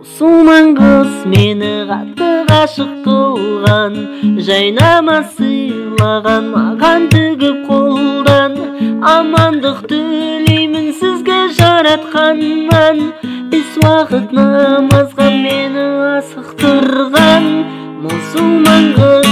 Мұсылман қыз мені қатты ғашық қылған, жайнама сыйлаған маған тігіп қолдан. Амандық тілеймін сізге жаратқаннан, бес уақыт намазға мені асықтырған. Мұсылман қыз